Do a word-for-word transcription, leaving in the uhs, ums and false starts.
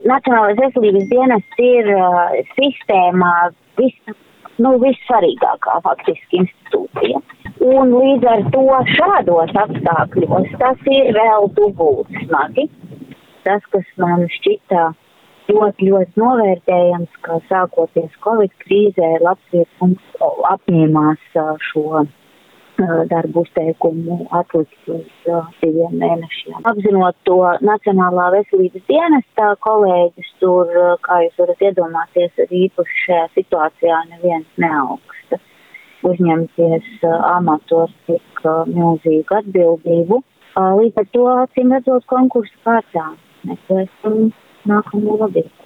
Nacionālais veselības dienests ir uh, sistēmā vis, nu, vissvarīgākā faktiski institūcija. Un līdz ar to šādos apstākļos tas ir vēl dubult smagi. Tas, kas man šķita ļoti, ļoti novērtējams, ka sākoties Covid krīzē Latvijas apņēmās šo darbu uzteikumu atlikt uz diviem mēnešiem. Apzinot to Nacionālā veselības dienestā kolēģis tur, kā jūs varat iedomāties, arī īpaši šajā situācijā neviens neaugsta uzņemties amatu ar tik milzīgu atbildību. Līdz ar to, acīm redzot, konkursu kārtā meklēsim nākamo vadītāju.